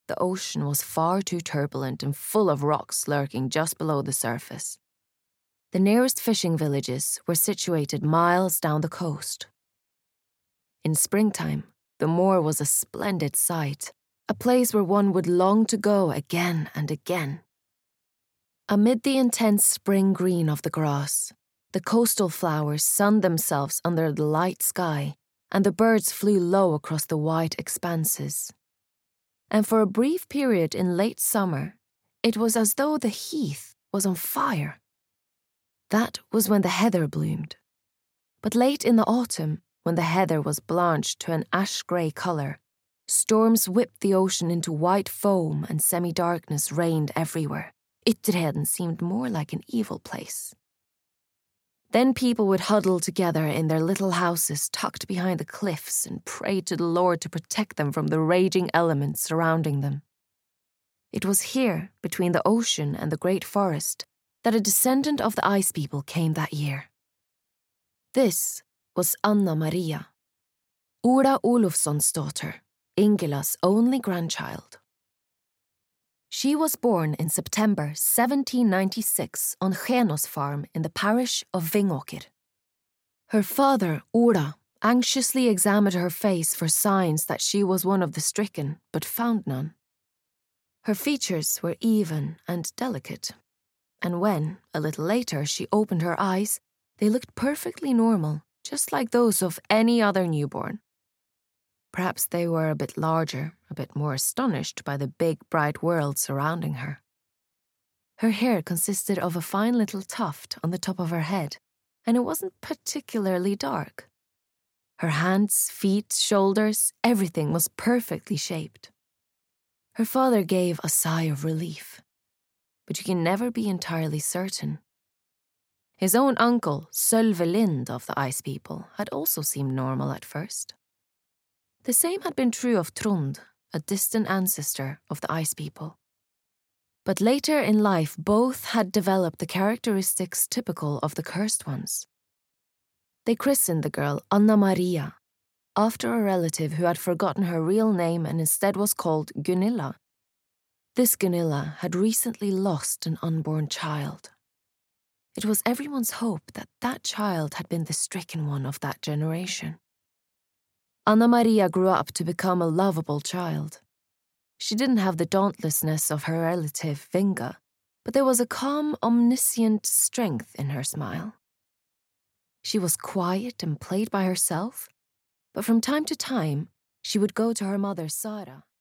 the ocean was far too turbulent and full of rocks lurking just below the surface. The nearest fishing villages were situated miles down the coast. In springtime, the moor was a splendid sight, a place where one would long to go again and again. Amid the intense spring green of the grass, the coastal flowers sunned themselves under the light sky, and the birds flew low across the wide expanses. And for a brief period in late summer, it was as though the heath was on fire. That was when the heather bloomed. But late in the autumn, when the heather was blanched to an ash-grey colour, storms whipped the ocean into white foam and semi-darkness reigned everywhere. Ytterheden seemed more like an evil place. Then people would huddle together in their little houses tucked behind the cliffs and pray to the Lord to protect them from the raging elements surrounding them. It was here, between the ocean and the great forest, that a descendant of the Ice People came that year. This was Anna Maria, Ora Olofsson's daughter, Ingela's only grandchild. She was born in September 1796 on Skenås farm in the parish of Vingåker. Her father, Ora, anxiously examined her face for signs that she was one of the stricken, but found none. Her features were even and delicate, and when, a little later, she opened her eyes, they looked perfectly normal, just like those of any other newborn. Perhaps they were a bit larger, a bit more astonished by the big, bright world surrounding her. Her hair consisted of a fine little tuft on the top of her head, and it wasn't particularly dark. Her hands, feet, shoulders, everything was perfectly shaped. Her father gave a sigh of relief, but you can never be entirely certain. His own uncle, Sölve Lind of the Ice People, had also seemed normal at first. The same had been true of Trond, a distant ancestor of the Ice People. But later in life, both had developed the characteristics typical of the cursed ones. They christened the girl Anna Maria, after a relative who had forgotten her real name and instead was called Gunilla. This Gunilla had recently lost an unborn child. It was everyone's hope that that child had been the stricken one of that generation. Anna Maria grew up to become a lovable child. She didn't have the dauntlessness of her relative Vinga, but there was a calm, omniscient strength in her smile. She was quiet and played by herself, but from time to time, she would go to her mother Sara